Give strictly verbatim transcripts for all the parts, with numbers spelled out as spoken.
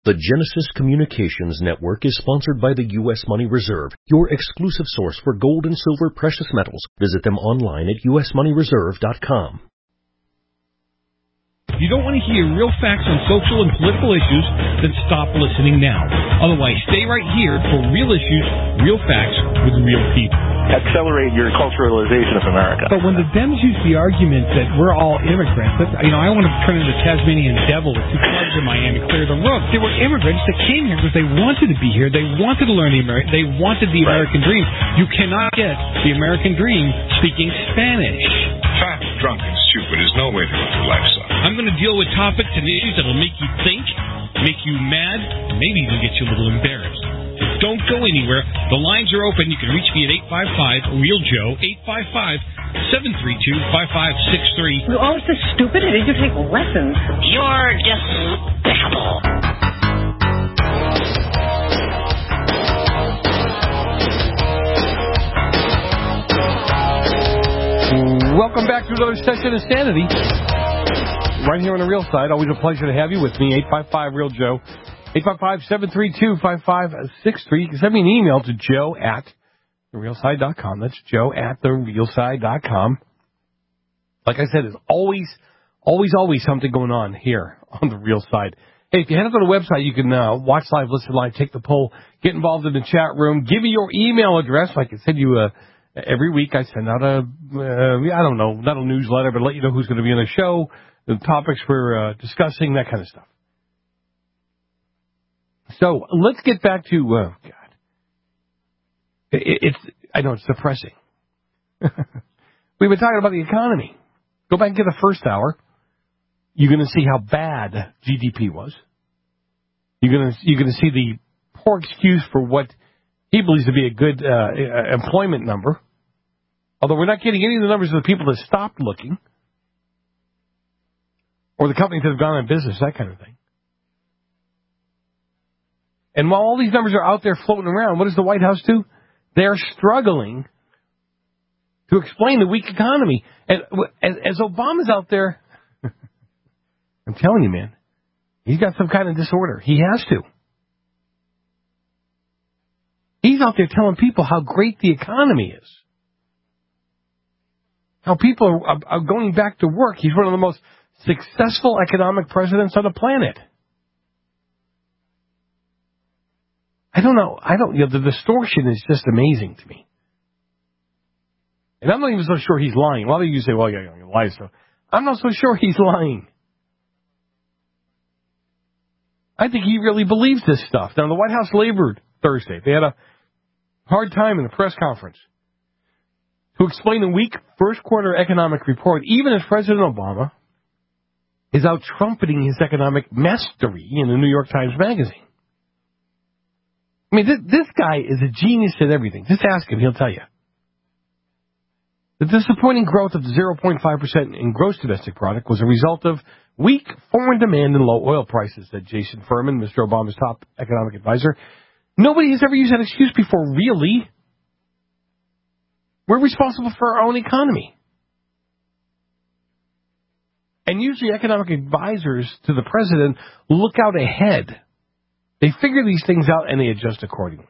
The Genesis Communications Network is sponsored by the U S Money Reserve, your exclusive source for gold and silver precious metals. Visit them online at u s money reserve dot com. If you don't want to hear real facts on social and political issues, then stop listening now. Otherwise, stay right here for real issues, real facts with real people. Accelerate your culturalization of America. But when the Dems use the argument that we're all immigrants, that's, you know, I want to turn into the Tasmanian devil with two clubs in Miami, clear the rug. They were immigrants that came here because they wanted to be here. They wanted to learn the American. They wanted the American dream. You cannot get the American dream speaking Spanish. Fat, drunk, and stupid is no way to live your life, son. I'm going to deal with topics and issues that will make you think, make you mad, and maybe even get you a little embarrassed. Don't go anywhere. The lines are open. You can reach me at eight five five, real joe, eight five five, seven three two, five five six three. You're always so stupid. Did you take lessons? You're just babble. Welcome back to another session of Sanity. Right here on the Real Side. Always a pleasure to have you with me. eight five five, real joe. eight five five, seven three two, five five six three. You can send me an email to joe at the real side dot com. That's joe at the real side dot com. Like I said, there's always, always, always something going on here on the Real Side. Hey, if you head up to the website, you can uh, watch live, listen live, take the poll, get involved in the chat room, give me your email address. Like I said, you uh, every week I send out a, uh, I don't know, not a newsletter, but let you know who's going to be on the show, the topics we're uh, discussing, that kind of stuff. So let's get back to, oh, God. It, it's, I know it's depressing. We've been talking about the economy. Go back and get the first hour. You're going to see how bad G D P was. You're going to, you're going to see the poor excuse for what he believes to be a good uh, employment number. Although we're not getting any of the numbers of the people that stopped looking. Or the companies that have gone out of business, that kind of thing. And while all these numbers are out there floating around, what does the White House do? They're struggling to explain the weak economy. And as, as Obama's out there, I'm telling you, man, he's got some kind of disorder. He has to. He's out there telling people how great the economy is. How people are, are going back to work. He's one of the most successful economic presidents on the planet. I don't know. I don't. You know, the distortion is just amazing to me. And I'm not even so sure he's lying. A lot of you say, "Well, yeah, yeah, he lies." So I'm not so sure he's lying. I think he really believes this stuff. Now, the White House labored Thursday. They had a hard time in the press conference to explain the weak first quarter economic report, even as President Obama is out trumpeting his economic mastery in the New York Times Magazine. I mean, this, this guy is a genius at everything. Just ask him, he'll tell you. The disappointing growth of zero point five percent in gross domestic product was a result of weak foreign demand and low oil prices, said Jason Furman, Mister Obama's top economic advisor. Nobody has ever used that excuse before, really. We're responsible for our own economy. And usually economic advisors to the president look out ahead. They figure these things out and they adjust accordingly.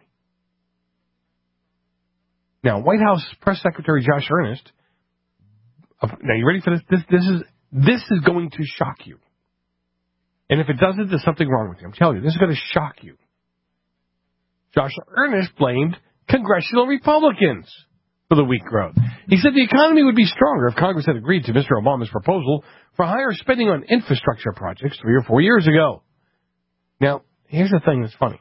Now, White House Press Secretary Josh Earnest, now you ready for this? This, this is this is going to shock you. And if it doesn't, there's something wrong with you. I'm telling you, this is going to shock you. Josh Earnest blamed congressional Republicans for the weak growth. He said the economy would be stronger if Congress had agreed to Mister Obama's proposal for higher spending on infrastructure projects three or four years ago. Now, here's the thing that's funny.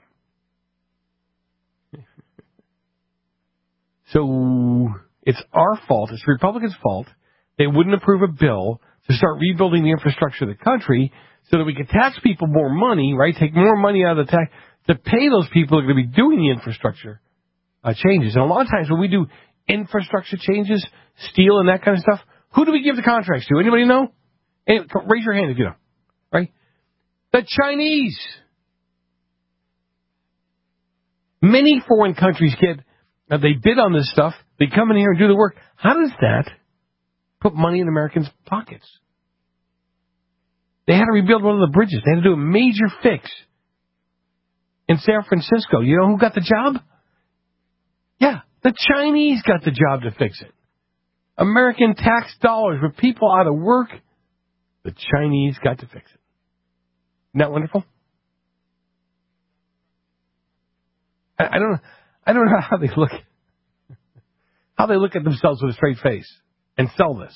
So it's our fault, it's Republicans' fault. They wouldn't approve a bill to start rebuilding the infrastructure of the country so that we could tax people more money, right? Take more money out of the tax to pay those people who are going to be doing the infrastructure uh, changes. And a lot of times when we do infrastructure changes, steel and that kind of stuff, who do we give the contracts to? Anybody know? Hey, raise your hand if you know. Right? The Chinese. Many foreign countries get, uh, they bid on this stuff, they come in here and do the work. How does that put money in Americans' pockets? They had to rebuild one of the bridges. They had to do a major fix. in San Francisco. You know who got the job? Yeah, the Chinese got the job to fix it. American tax dollars with people out of work, the Chinese got to fix it. Isn't that wonderful? I, I don't I don't know how they look how they look at themselves with a straight face and sell this.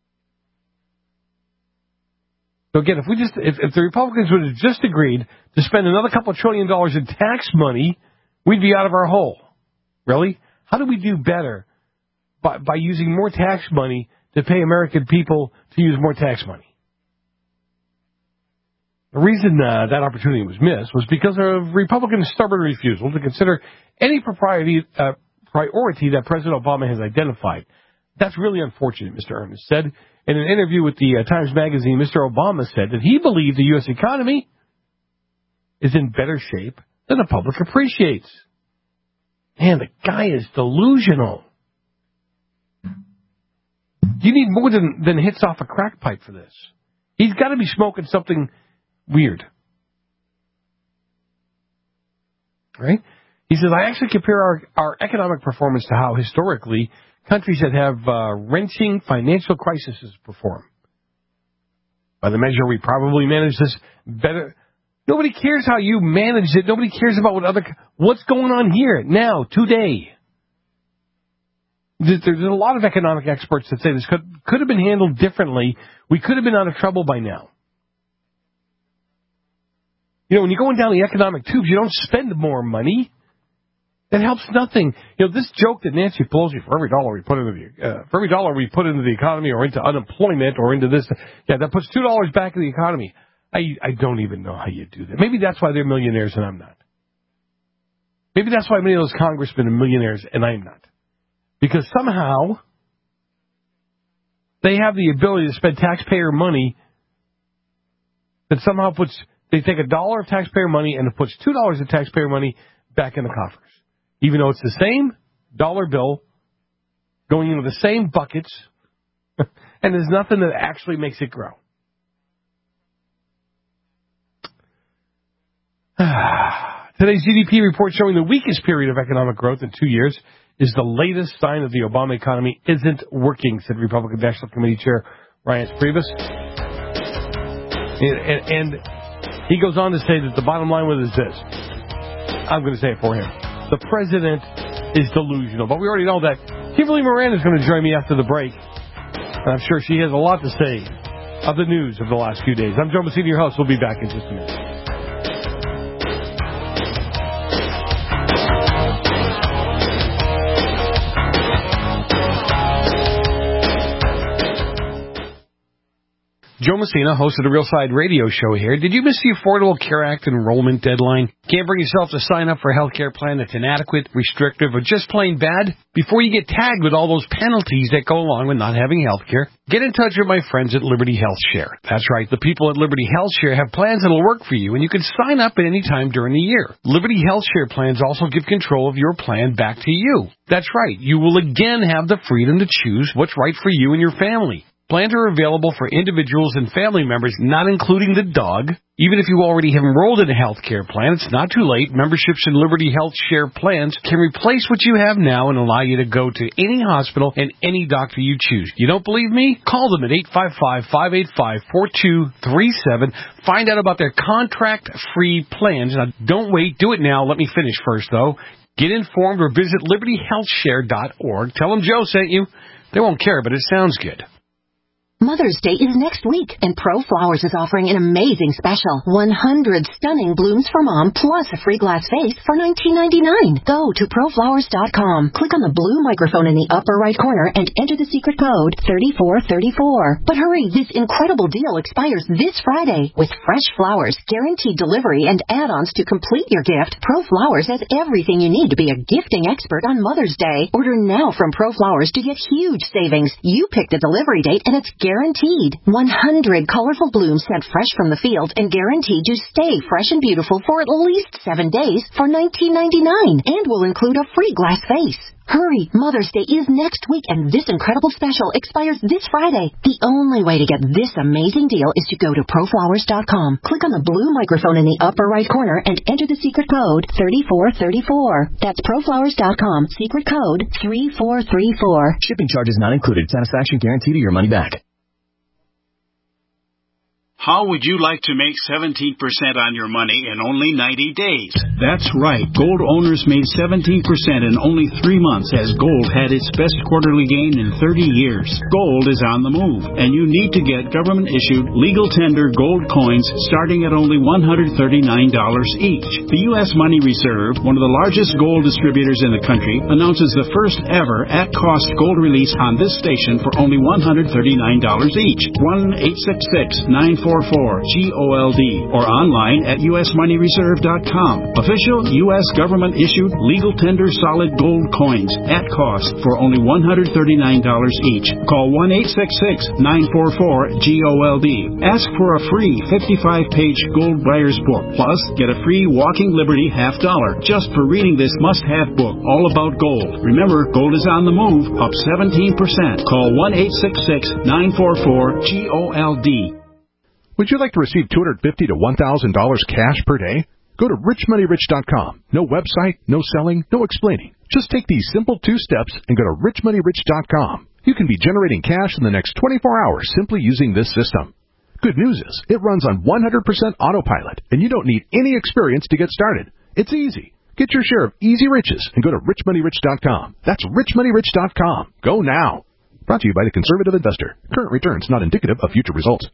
So again, if we just if, if the Republicans would have just agreed to spend another couple of trillion dollars in tax money, we'd be out of our hole. Really? How do we do better by, by using more tax money to pay American people to use more tax money? The reason uh, that opportunity was missed was because of Republicans' stubborn refusal to consider any propriety, uh, priority that President Obama has identified. That's really unfortunate, Mister Ernest said. In an interview with the uh, Times Magazine, Mister Obama said that he believed the U S economy is in better shape than the public appreciates. Man, the guy is delusional. You need more than, than hits off a crack pipe for this. He's got to be smoking something weird. Right? He says, I actually compare our, our economic performance to how historically countries that have uh, wrenching financial crises perform. By the measure, we probably manage this better. Nobody cares how you manage it. Nobody cares about what other, what's going on here, now, today. There's a lot of economic experts that say this could, could have been handled differently. We could have been out of trouble by now. You know, when you're going down the economic tubes, you don't spend more money. That helps nothing. You know, this joke that Nancy Pelosi, for every dollar we put into the uh, for every dollar we put into the economy or into unemployment or into this, yeah, that puts two dollars back in the economy. I I don't even know how you do that. Maybe that's why they're millionaires and I'm not. Maybe that's why many of those congressmen are millionaires and I'm not. Because somehow they have the ability to spend taxpayer money that somehow puts, they take a dollar of taxpayer money and it puts two dollars of taxpayer money back in the coffers. Even though it's the same dollar bill going into the same buckets and there's nothing that actually makes it grow. Today's G D P report showing the weakest period of economic growth in two years is the latest sign that the Obama economy isn't working, said Republican National Committee Chair Reince Priebus. And, and, and he goes on to say that the bottom line with it is this. I'm going to say it for him. The president is delusional. But we already know that. Kimberly Moran is going to join me after the break. And I'm sure she has a lot to say of the news of the last few days. I'm Joe Messina, your host. We'll be back in just a minute. Joe Messina, host of the Real Side Radio Show here. Did you miss the Affordable Care Act enrollment deadline? Can't bring yourself to sign up for a health care plan that's inadequate, restrictive, or just plain bad? Before you get tagged with all those penalties that go along with not having health care, get in touch with my friends at Liberty Health Share. That's right, the people at Liberty Health Share have plans that'll work for you, and you can sign up at any time during the year. Liberty Health Share plans also give control of your plan back to you. That's right, you will again have the freedom to choose what's right for you and your family. Plans are available for individuals and family members, not including the dog. Even if you already have enrolled in a health care plan, it's not too late. Memberships in Liberty Health Share plans can replace what you have now and allow you to go to any hospital and any doctor you choose. You don't believe me? Call them at eight five five, five eight five, four two three seven. Find out about their contract-free plans. Now, don't wait. Do it now. Let me finish first, though. Get informed or visit liberty health share dot org. Tell them Joe sent you. They won't care, but it sounds good. Mother's Day is next week, and Pro Flowers is offering an amazing special. one hundred stunning blooms for Mom, plus a free glass vase for nineteen ninety-nine. Go to pro flowers dot com, click on the blue microphone in the upper right corner, and enter the secret code thirty-four thirty-four. But hurry, this incredible deal expires this Friday. With fresh flowers, guaranteed delivery, and add-ons to complete your gift, Pro Flowers has everything you need to be a gifting expert on Mother's Day. Order now from Pro Flowers to get huge savings. You pick the delivery date, and it's guaranteed. Guaranteed. one hundred colorful blooms sent fresh from the field and guaranteed to stay fresh and beautiful for at least seven days for nineteen ninety-nine and will include a free glass vase. Hurry, Mother's Day is next week, and this incredible special expires this Friday. The only way to get this amazing deal is to go to proflowers dot com. Click on the blue microphone in the upper right corner and enter the secret code three four three four. That's proflowers dot com, secret code three four three four. Shipping charges not included. Satisfaction guaranteed or your money back. How would you like to make seventeen percent on your money in only ninety days? That's right. Gold owners made seventeen percent in only three months as gold had its best quarterly gain in thirty years. Gold is on the move, and you need to get government-issued, legal tender gold coins starting at only one hundred thirty-nine dollars each. The U S Money Reserve, one of the largest gold distributors in the country, announces the first ever at-cost gold release on this station for only one hundred thirty-nine dollars each. one eight six six nine four four G O L D or online at U S money reserve dot com. Official U S government-issued legal tender solid gold coins at cost for only one hundred thirty-nine dollars each. Call one eight six six nine four four G O L D. Ask for a free fifty-five page gold buyer's book. Plus, get a free Walking Liberty half dollar just for reading this must-have book all about gold. Remember, gold is on the move, up seventeen percent. Call one eight six six nine four four G O L D. Would you like to receive two hundred fifty dollars to one thousand dollars cash per day? Go to rich money rich dot com. No website, no selling, no explaining. Just take these simple two steps and go to rich money rich dot com. You can be generating cash in the next twenty-four hours simply using this system. Good news is, it runs on one hundred percent autopilot, and you don't need any experience to get started. It's easy. Get your share of easy riches and go to rich money rich dot com. That's rich money rich dot com. Go now. Brought to you by the Conservative Investor. Current returns not indicative of future results.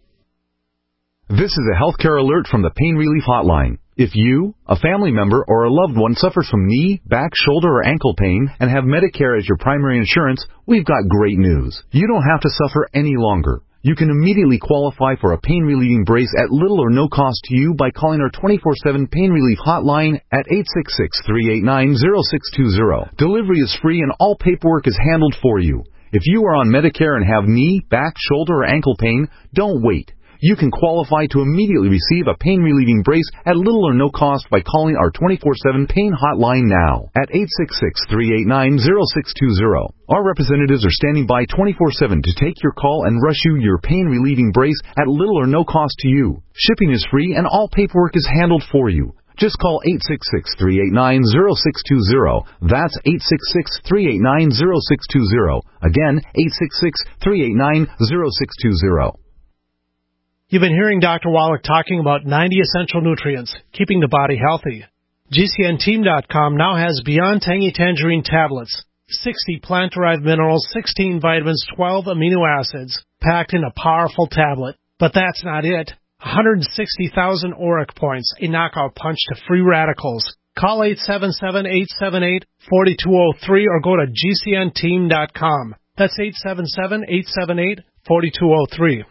This is a healthcare alert from the Pain Relief Hotline. If you, a family member, or a loved one suffers from knee, back, shoulder, or ankle pain and have Medicare as your primary insurance, we've got great news. You don't have to suffer any longer. You can immediately qualify for a pain-relieving brace at little or no cost to you by calling our twenty-four seven Pain Relief Hotline at eight six six, three eight nine, zero six two zero. Delivery is free and all paperwork is handled for you. If you are on Medicare and have knee, back, shoulder, or ankle pain, don't wait. You can qualify to immediately receive a pain-relieving brace at little or no cost by calling our twenty-four seven Pain Hotline now at eight six six, three eight nine, zero six two zero. Our representatives are standing by twenty-four seven to take your call and rush you your pain-relieving brace at little or no cost to you. Shipping is free and all paperwork is handled for you. Just call eight six six, three eight nine, zero six two zero. That's eight six six, three eight nine, zero six two zero. Again, eight six six, three eight nine, zero six two zero. You've been hearing Doctor Wallach talking about ninety essential nutrients, keeping the body healthy. G C N team dot com now has Beyond Tangy Tangerine tablets, sixty plant-derived minerals, sixteen vitamins, twelve amino acids, packed in a powerful tablet. But that's not it. one hundred sixty thousand auric points, a knockout punch to free radicals. Call eight seven seven, eight seven eight, four two zero three or go to G C N team dot com. That's eight seven seven, eight seven eight, four two zero three.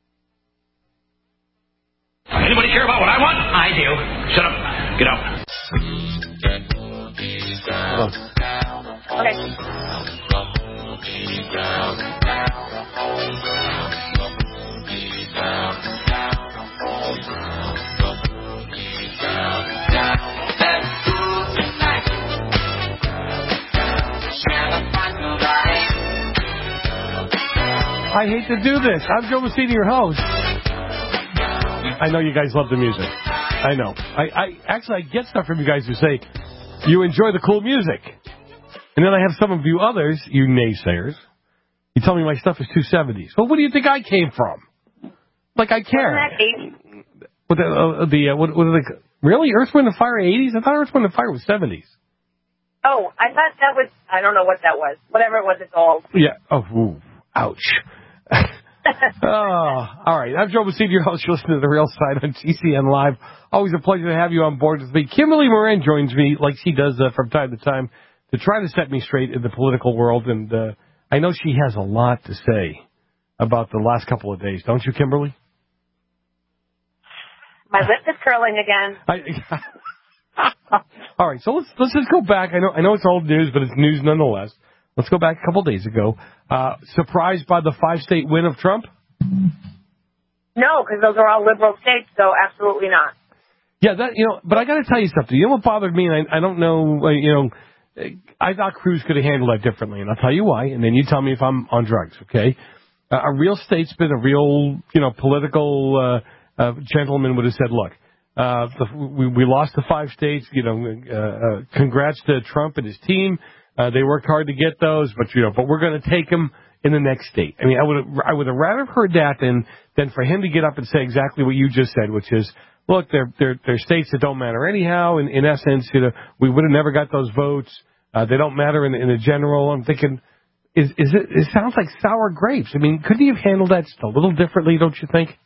Anybody care about what I want? I do. Shut up. Get up. Okay. I hate to do this. I'm Joe Messina, your host. I know you guys love the music. I know. I, I actually I get stuff from you guys who say you enjoy the cool music, and then I have some of you others, you naysayers, you tell me my stuff is two seventies. Well, what do you think I came from? Like I care. What the uh, the uh, what, what are the really Earth, Wind and Fire eighties? I thought Earth, Wind and Fire was seventies. Oh, I thought that was. I don't know what that was. Whatever it was, it's old. Yeah. Oh, ooh, ouch. Oh, all right. I'm Joe Messina, your host. You're listening to The Real Side on G C N Live. Always a pleasure to have you on board with me. Kimberly Moran joins me, like she does uh, from time to time, to try to set me straight in the political world. And uh, I know she has a lot to say about the last couple of days. Don't you, Kimberly? My lip is curling again. I, all right. So let's let's just go back. I know I know it's old news, but it's news nonetheless. Let's go back a couple days ago. Uh, surprised by the five-state win of Trump? No, because those are all liberal states, so absolutely not. Yeah, that you know. But I got to tell you something. You know what bothered me? And I, I don't know. Uh, you know, I thought Cruz could have handled that differently, and I'll tell you why, and then you tell me if I'm on drugs, okay? Uh, a real statesman, a real, you know, political uh, uh, gentleman would have said, look, uh, the, we, we lost the five states, you know, uh, uh, congrats to Trump and his team. Uh, they worked hard to get those, but, you know, but we're going to take them in the next state. I mean, I would have, I would have rather heard that than, than for him to get up and say exactly what you just said, which is, look, they're, they're, they're states that don't matter anyhow. In, in essence, you know, we would have never got those votes. Uh, they don't matter in the, in the general. I'm thinking, is, is it, it sounds like sour grapes. I mean, couldn't he have handled that just a little differently, don't you think?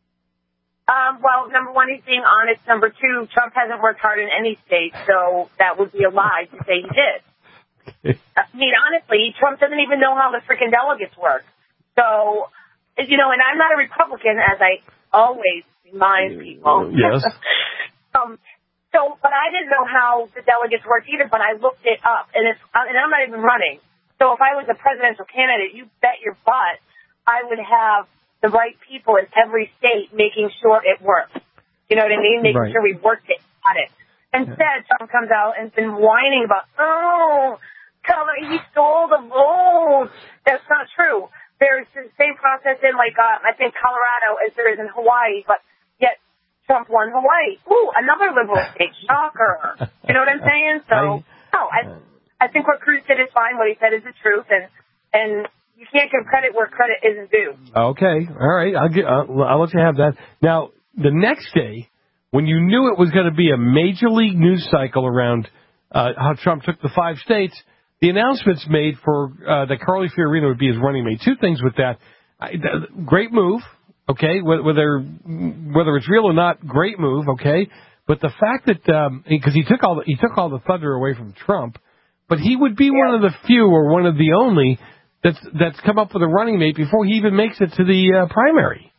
Um, well, number one, he's being honest. Number two, Trump hasn't worked hard in any state, so that would be a lie to say he did. I mean, honestly, Trump doesn't even know how the freaking delegates work. So, you know, and I'm not a Republican, as I always remind people. Yes. um, so, but I didn't know how the delegates worked either, but I looked it up, and it's, and I'm not even running. So if I was a presidential candidate, you bet your butt I would have the right people in every state making sure it works. You know what I mean? Making right. sure we worked it, got it. Instead, Trump comes out and has been whining about, oh, he stole the vote. That's not true. There's the same process in, like, uh, I think Colorado as there is in Hawaii, but yet Trump won Hawaii. Ooh, another liberal state. Shocker. You know what I'm saying? So, no, I, I think what Cruz did is fine. What he said is the truth, and and you can't give credit where credit isn't due. Okay. All right. I'll, get, uh, I'll let you have that. Now, the next day, when you knew it was going to be a major league news cycle around uh, how Trump took the five states, the announcements made for uh, that Carly Fiorina would be his running mate. Two things with that. I, th- great move, okay, whether whether it's real or not, great move, okay. But the fact that because um, he took all the, he took all the thunder away from Trump, but he would be yeah. one of the few or one of the only that's that's come up with a running mate before he even makes it to the uh, primary,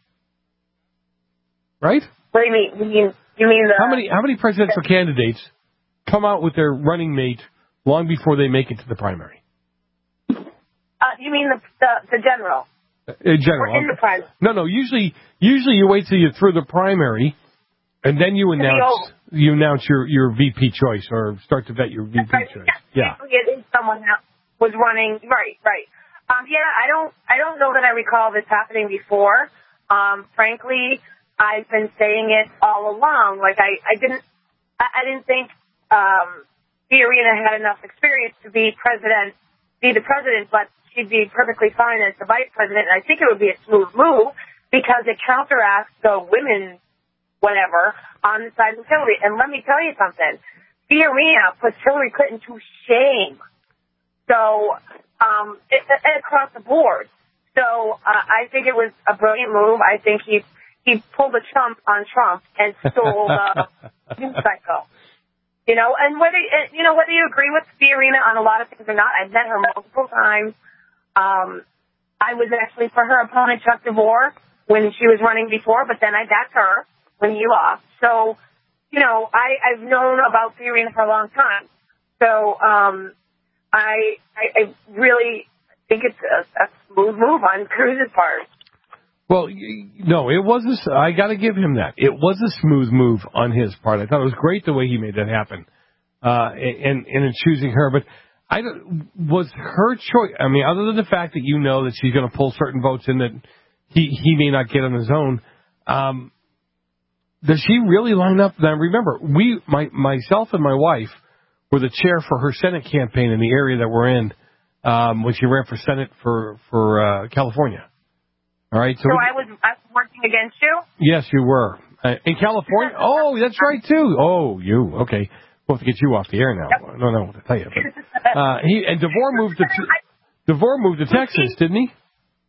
right? What do you mean? You mean, you mean the, how many how many presidential candidates come out with their running mate long before they make it to the primary? Uh, you mean the the, the general? Uh, general. Or in the primary? No, no. Usually, usually you wait till you're through the primary, and then you announce you announce your, your V P choice or start to vet your V P right. choice. Yeah, it is someone that was running. Right, right. Um, yeah, I don't I don't know that I recall this happening before. Um, frankly, I've been saying it all along. Like I, I didn't I, I didn't think. Um, Fiorina had enough experience to be president, be the president, but she'd be perfectly fine as the vice president. And I think it would be a smooth move because it counteracts the women, whatever, on the side of Hillary. And let me tell you something. Fiorina puts Hillary Clinton to shame. So, um, it, it, across the board. So, uh, I think it was a brilliant move. I think he, he pulled a Trump on Trump and stole the news cycle. You know, and whether you know whether you agree with Fiorina on a lot of things or not, I've met her multiple times. Um, I was actually for her opponent Chuck DeVore when she was running before, but then I backed her when he lost. So, you know, I, I've known about Fiorina for a long time. So, um, I, I I really think it's a, a smooth move on Cruz's part. Well, no, it was a, I got to give him that. It was a smooth move on his part. I thought it was great the way he made that happen, uh, and, and in choosing her. But I don't, was her choice. I mean, other than the fact that you know that she's going to pull certain votes in that he he may not get on his own. Um, does she really line up? Now, remember, we, my myself and my wife were the chair for her Senate campaign in the area that we're in um, when she ran for Senate for for uh, California. All right. So, so I was I was working against you? Yes, you were. Uh, in California? Oh, that's right, too. Oh, you. Okay. We'll have to get you off the air now. Yep. I don't know what to tell you. But, uh, he, and DeVore moved to DeVore moved to Texas, didn't he?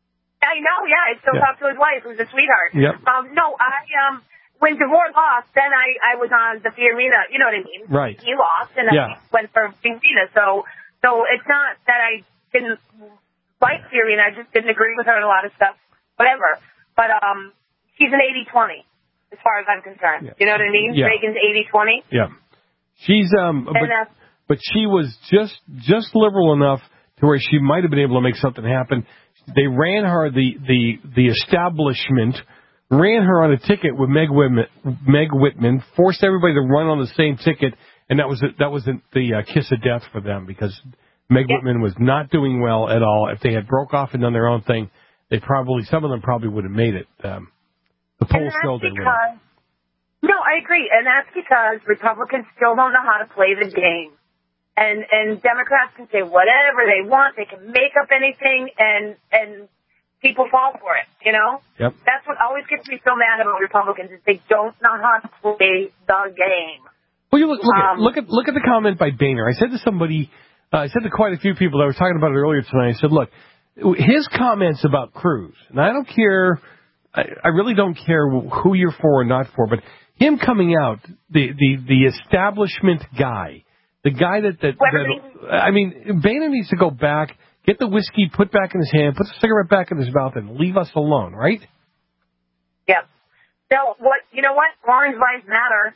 I know, yeah. I still yeah. talk to his wife, who's a sweetheart. Yep. Um, no, I, um, when DeVore lost, then I, I was on the Fiorina, you know what I mean? Right. He lost, and yeah. I went for Fiorina. So, so it's not that I didn't like Fiorina. I just didn't agree with her on a lot of stuff. Whatever. But um, she's an eighty twenty as far as I'm concerned. Yeah. You know what I mean? Yeah. Reagan's eighty twenty. Yeah. She's, um, but, uh, but she was just just liberal enough to where she might have been able to make something happen. They ran her, the, the, the establishment, ran her on a ticket with Meg Whitman, Meg Whitman, forced everybody to run on the same ticket, and that was the, that was the, the uh, kiss of death for them because Meg yep. Whitman was not doing well at all. If they had broke off and done their own thing, they probably some of them probably would have made it. Um, the polls showed they would have. No, I agree, and that's because Republicans still don't know how to play the game. And and Democrats can say whatever they want. They can make up anything, and and people fall for it, you know? Yep. That's what always gets me so mad about Republicans is they don't know how to play the game. Well, you look, look, um, at, look, at, look at the comment by Boehner. I said to somebody, uh, I said to quite a few people that were talking about it earlier tonight, I said, look, his comments about Cruz, and I don't care, I, I really don't care who you're for or not for, but him coming out, the, the, the establishment guy, the guy that, that, that, I mean, Boehner needs to go back, get the whiskey put back in his hand, put the cigarette back in his mouth, and leave us alone, right? Yep. So, what, you know what? Orange lives matter.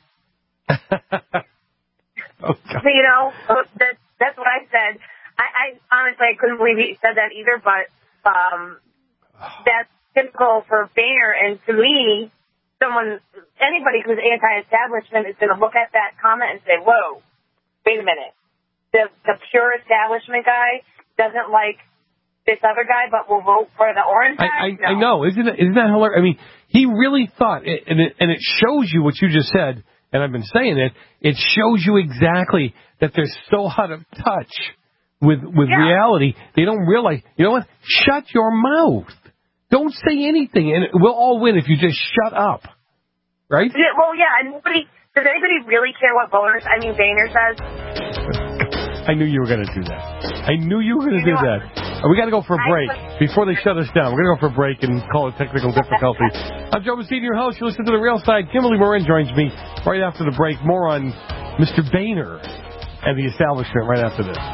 Oh, God. You know, that, that's what I said. I, I honestly, I couldn't believe he said that either, but um, that's typical for Boehner, and to me, someone, anybody who's anti-establishment is going to look at that comment and say, whoa, wait a minute. The, the pure establishment guy doesn't like this other guy, but will vote for the orange guy? I, I, no. I know. Isn't it, isn't that hilarious? I mean, he really thought, and it, and it shows you what you just said, and I've been saying it, it shows you exactly that they're so out of touch with, with yeah. reality. They don't realize, you know what? Shut your mouth. Don't say anything, and we'll all win if you just shut up. Right? Yeah, well, yeah, and nobody, does anybody really care what voters, I mean, Boehner says? I knew you were going to do that. I knew you were going to do that. Uh, we got to go for a break before they shut us down. We're going to go for a break and call it technical difficulty. I'm Joe Messina, your host. You listen to The Real Side. Kimberly Morin joins me right after the break. More on Mister Boehner and the establishment right after this.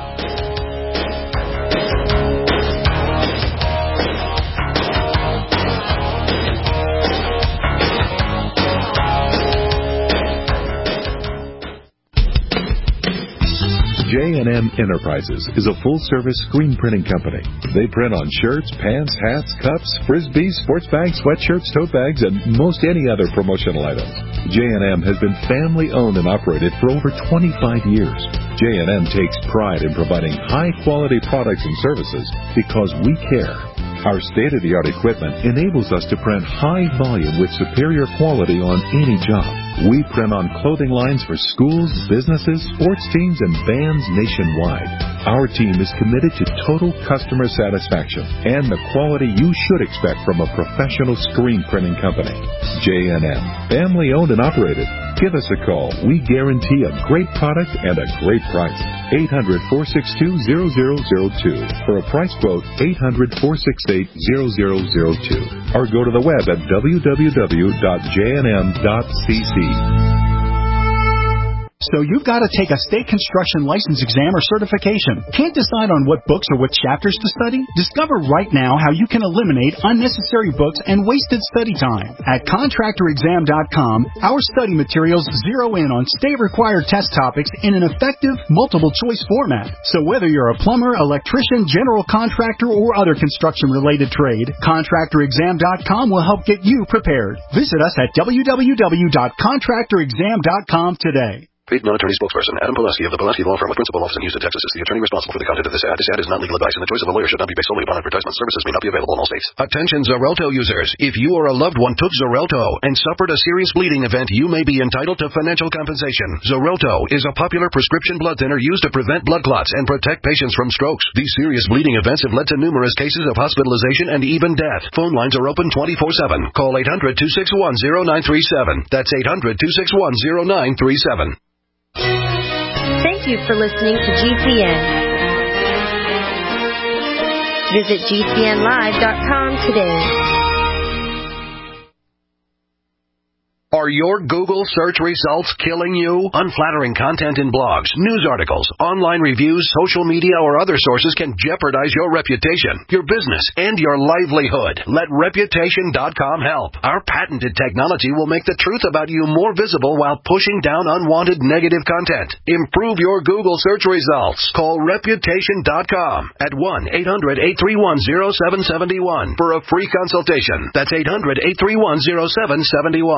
J and M Enterprises is a full-service screen printing company. They print on shirts, pants, hats, cups, frisbees, sports bags, sweatshirts, tote bags, and most any other promotional items. J and M has been family-owned and operated for over twenty-five years. J and M takes pride in providing high-quality products and services because we care. Our state-of-the-art equipment enables us to print high volume with superior quality on any job. We print on clothing lines for schools, businesses, sports teams, and bands nationwide. Our team is committed to total customer satisfaction and the quality you should expect from a professional screen printing company. J and M, family-owned and operated. Give us a call. We guarantee a great product and a great price. eight hundred, four six two, zero zero zero two. For a price quote, eight hundred, four six eight, zero zero zero two. Or go to the web at w w w dot j n m dot c c. So you've got to take a state construction license exam or certification. Can't decide on what books or what chapters to study? Discover right now how you can eliminate unnecessary books and wasted study time. At contractor exam dot com, our study materials zero in on state-required test topics in an effective, multiple-choice format. So whether you're a plumber, electrician, general contractor, or other construction-related trade, contractor exam dot com will help get you prepared. Visit us at w w w dot contractor exam dot com today. Paid non-attorney spokesperson Adam Pulaski of the Pulaski Law Firm with principal office in Houston, Texas is the attorney responsible for the content of this ad. This ad is not legal advice, and the choice of a lawyer should not be based solely upon advertisement. Services may not be available in all states. Attention Xarelto users. If you or a loved one took Xarelto and suffered a serious bleeding event, you may be entitled to financial compensation. Xarelto is a popular prescription blood thinner used to prevent blood clots and protect patients from strokes. These serious bleeding events have led to numerous cases of hospitalization and even death. Phone lines are open twenty-four seven. Call eight hundred, two six one, zero nine three seven. That's eight hundred, two six one, zero nine three seven. Thank you for listening to G C N. Visit G C N live dot com today. Are your Google search results killing you? Unflattering content in blogs, news articles, online reviews, social media, or other sources can jeopardize your reputation, your business, and your livelihood. Let reputation dot com help. Our patented technology will make the truth about you more visible while pushing down unwanted negative content. Improve your Google search results. Call reputation dot com at one eight hundred, eight three one, zero seven seven one for a free consultation. That's eight hundred, eight three one, zero seven seven one.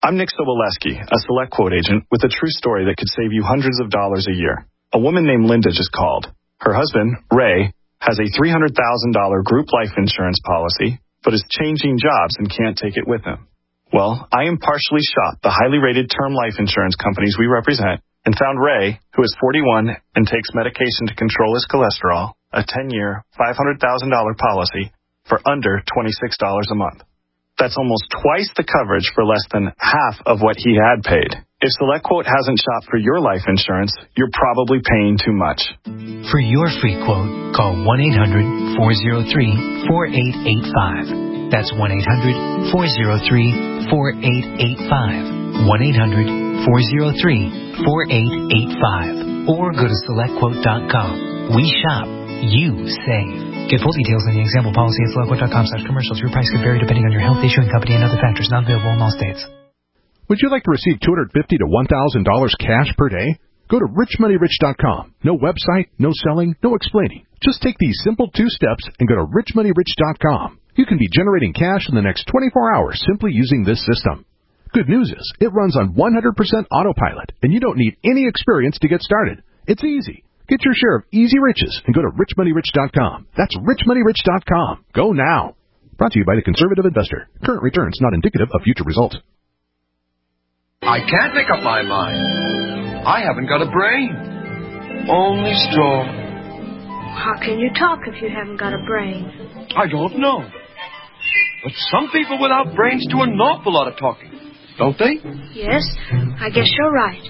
I'm Nick Soboleski, a Select Quote agent with a true story that could save you hundreds of dollars a year. A woman named Linda just called. Her husband, Ray, has a three hundred thousand dollars group life insurance policy, but is changing jobs and can't take it with him. Well, I impartially shopped the highly rated term life insurance companies we represent and found Ray, who is forty-one and takes medication to control his cholesterol, a ten-year, five hundred thousand dollars policy for under twenty-six dollars a month. That's almost twice the coverage for less than half of what he had paid. If SelectQuote hasn't shopped for your life insurance, you're probably paying too much. For your free quote, call one eight hundred four oh three four eight eight five. That's one eight hundred four oh three four eight eight five. one eight hundred four oh three four eight eight five. Or go to select quote dot com. We shop. You save. Get full details on the example policy at select quote dot com slash commercials. Your price could vary depending on your health, issuing company, and other factors. Not available in all states. Would you like to receive two hundred fifty dollars to one thousand dollars cash per day? Go to rich money rich dot com. No website, no selling, no explaining. Just take these simple two steps and go to rich money rich dot com. You can be generating cash in the next twenty-four hours simply using this system. Good news is, it runs on one hundred percent autopilot, and you don't need any experience to get started. It's easy. Get your share of easy riches and go to rich money rich dot com. That's rich money rich dot com. Go now. Brought to you by the Conservative Investor. Current returns not indicative of future results. I can't make up my mind. I haven't got a brain. Only straw. How can you talk if you haven't got a brain? I don't know. But some people without brains do an awful lot of talking, don't they? Yes, I guess you're right.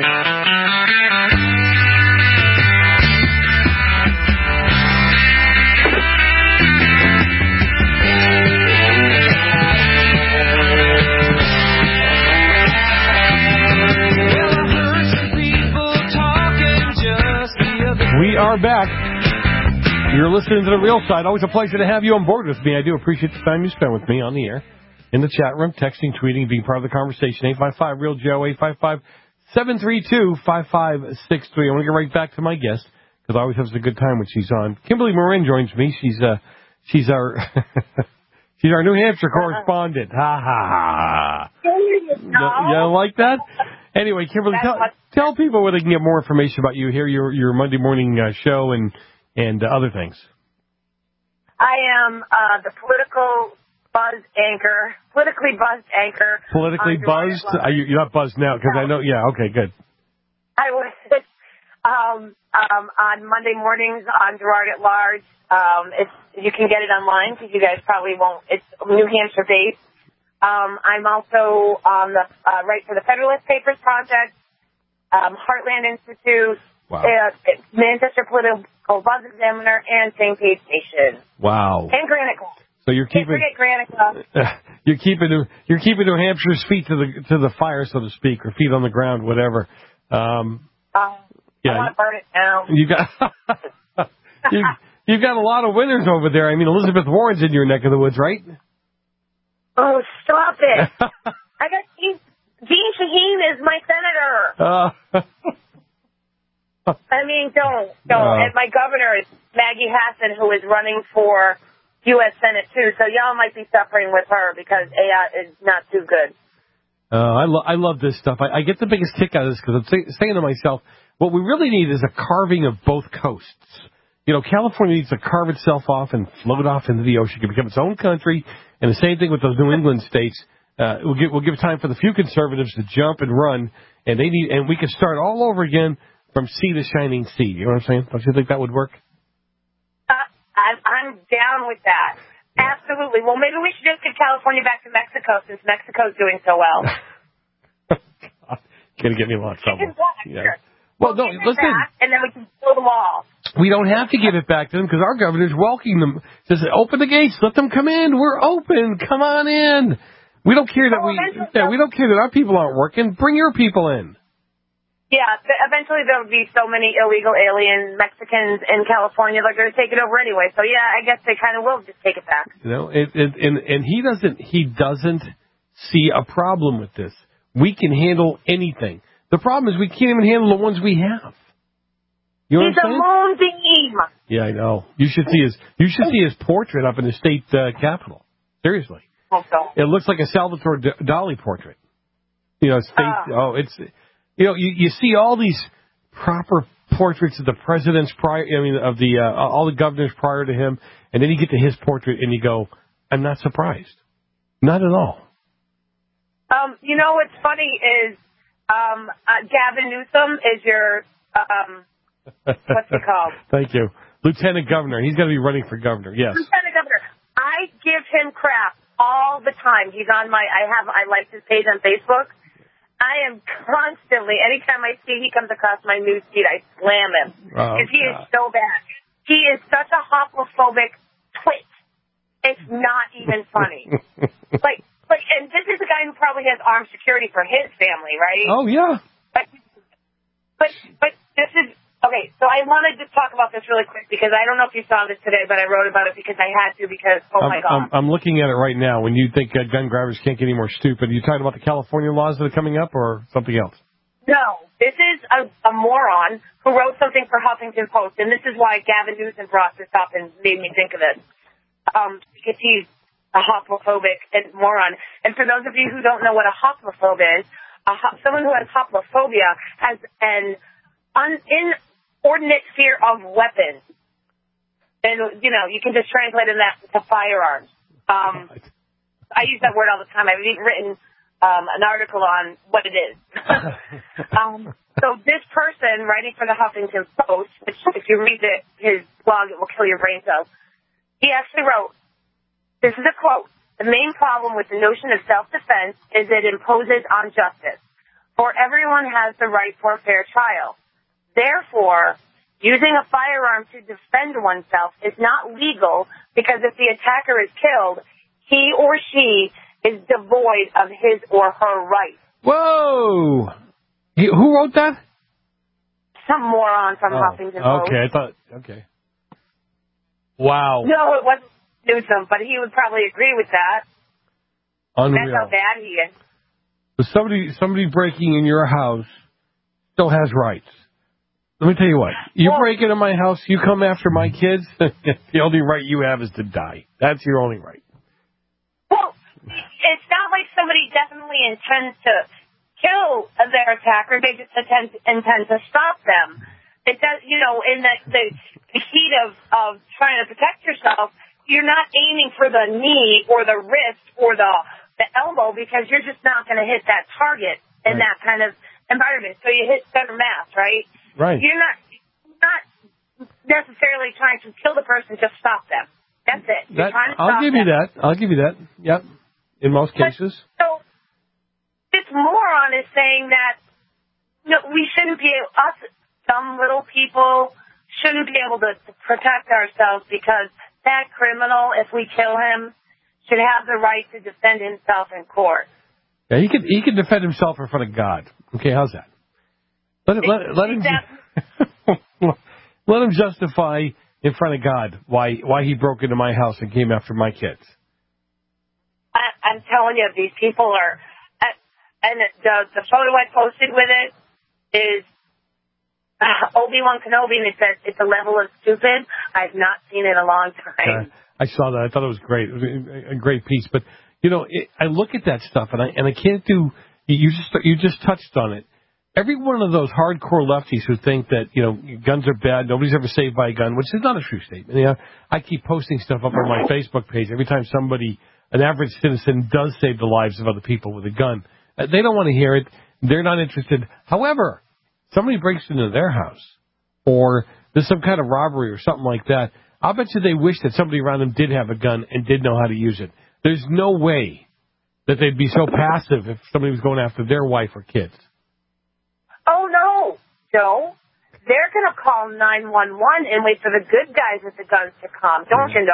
We are back. You're listening to The Real Side. Always a pleasure to have you on board with me. I do appreciate the time you spend with me on the air, in the chat room, texting, tweeting, being part of the conversation. eight five five real Joe, eight five five, seven three two, five five six three. I want to get right back to my guest, because I always have a good time when she's on. Kimberly Morin joins me. She's uh, she's our she's our New Hampshire correspondent. Ha, ha, ha. You, you don't like that? Anyway, Kimberly, tell, tell people where they can get more information about you, hear your your Monday morning uh, show, and and uh, other things. I am uh, the political buzz anchor, politically buzzed anchor. Politically buzzed? Are you, you're not buzzed now, because I know, yeah, okay, good. I was um, um, on Monday mornings on Gerard at Large. Um, it's, you can get it online, because you guys probably won't. It's New Hampshire-based. Um, I'm also on the uh, right for the Federalist Papers Project, um, Heartland Institute, wow. uh, Manchester Political Buzz Examiner, and Same Page Station. Wow. And Granica. So you're keeping Can't forget Granica. you're keeping you're keeping New Hampshire's feet to the to the fire, so to speak, or feet on the ground, whatever. Um, um, yeah, I want to burn it down. You got you you've got a lot of winners over there. I mean, Elizabeth Warren's in your neck of the woods, right? Oh, stop it. I got Dean, Dean Shaheen is my senator. Uh, I mean, don't. don't. Uh, and my governor is Maggie Hassan, who is running for U S Senate, too. So y'all might be suffering with her because A I is not too good. Uh, I, lo- I love this stuff. I, I get the biggest kick out of this because I'm say- saying to myself, what we really need is a carving of both coasts. You know, California needs to carve itself off and float off into the ocean, to become its own country. And the same thing with those New England states. Uh, we'll give, we'll give time for the few conservatives to jump and run, and they need, and we can start all over again from sea to shining sea. You know what I'm saying? Don't you think that would work? Uh, I'm, I'm down with that. Yeah. Absolutely. Well, maybe we should just get California back to Mexico, since Mexico's doing so well. Going to get me in a lot of trouble. Yeah. Well, no, we'll listen. Back, and then we can build them all. We don't have to give it back to them because our governor's welcoming them. Says, open the gates, let them come in. We're open. Come on in. We don't care that we yeah, we don't care that our people aren't working. Bring your people in. Yeah, eventually there will be so many illegal alien Mexicans in California, they're going to take it over anyway. So yeah, I guess they kind of will just take it back. You know, it, it, and and he doesn't he doesn't see a problem with this. We can handle anything. The problem is we can't even handle the ones we have. You know He's a moonbeam. Yeah, I know. You should see his you should see his portrait up in the state uh, capitol. Seriously. Also. It looks like a Salvatore D- Dali portrait. You know, it's fake. Oh, it's you know, you, you see all these proper portraits of the presidents prior. I mean, of the uh, all the governors prior to him, and then you get to his portrait, and you go, "I'm not surprised, not at all." Um, you know what's funny is um, uh, Gavin Newsom is your um, what's he called? Thank you, Lieutenant Governor. He's going to be running for governor. Yes, Lieutenant Governor. I give him crap all the time. He's on my. I have. I like his page on Facebook. I am constantly, anytime I see he comes across my news feed, I slam him. Because oh, he God. is so bad. He is such a homophobic twit. It's not even funny. like, like, and this is the guy who probably has armed security for his family, right? Oh, yeah. But, but, but this is, okay, so I wanted to talk about this really quick because I don't know if you saw this today, but I wrote about it because I had to because, oh, I'm, my God. I'm, I'm looking at it right now. When you think uh, gun grabbers can't get any more stupid, are you talking about the California laws that are coming up or something else? No. This is a, a moron who wrote something for Huffington Post, and this is why Gavin Newsom brought this up and made me think of it. Um, because he's a homophobic and moron. And for those of you who don't know what a homophobe is, a, someone who has homophobia has an un, in ordinate fear of weapons. And, you know, you can just translate in that to firearms. Um, I use that word all the time. I've even written um, an article on what it is. um, so this person writing for the Huffington Post, which if you read it, his blog, it will kill your brain cells. He actually wrote, this is a quote, "The main problem with the notion of self-defense is it imposes on justice. For everyone has the right for a fair trial. Therefore, using a firearm to defend oneself is not legal because if the attacker is killed, he or she is devoid of his or her rights." Whoa! He, who wrote that? Some moron from oh, Huffington Post. Okay, I thought, okay. Wow. No, it wasn't Newsom, but he would probably agree with that. Unreal. That's how bad he is. But somebody, somebody breaking in your house still has rights. Let me tell you what. You well, break into my house, you come after my kids, the only right you have is to die. That's your only right. Well, it's not like somebody definitely intends to kill their attacker. They just intend, intend to stop them. It does, you know, in the, the, the heat of, of trying to protect yourself, you're not aiming for the knee or the wrist or the, the elbow because you're just not going to hit that target in right. that kind of environment. So you hit center mass, right? Right. You're not not necessarily trying to kill the person, just stop them. That's it. You're that, trying to I'll stop give them. you that. I'll give you that. Yep. In most but, cases. So this moron is saying that you know, we shouldn't be us some little people shouldn't be able to, to protect ourselves because that criminal, if we kill him, should have the right to defend himself in court. Yeah, he can he can defend himself in front of God. Okay, how's that? Let it, let, let him let him justify in front of God why why he broke into my house and came after my kids. I, I'm telling you, these people are, and the the photo I posted with it is uh, Obi-Wan Kenobi, and it says it's a level of stupid I've not seen in a long time. Uh, I saw that. I thought it was great. It was a, a great piece. But you know, it, I look at that stuff, and I and I can't do. You just you just touched on it. Every one of those hardcore lefties who think that, you know, guns are bad, nobody's ever saved by a gun, which is not a true statement. You know, I keep posting stuff up on my Facebook page every time somebody, an average citizen, does save the lives of other people with a gun. They don't want to hear it. They're not interested. However, somebody breaks into their house or there's some kind of robbery or something like that, I'll bet you they wish that somebody around them did have a gun and did know how to use it. There's no way that they'd be so passive if somebody was going after their wife or kids. Oh, no, Joe. They're going to call nine one one and wait for the good guys with the guns to come. Don't you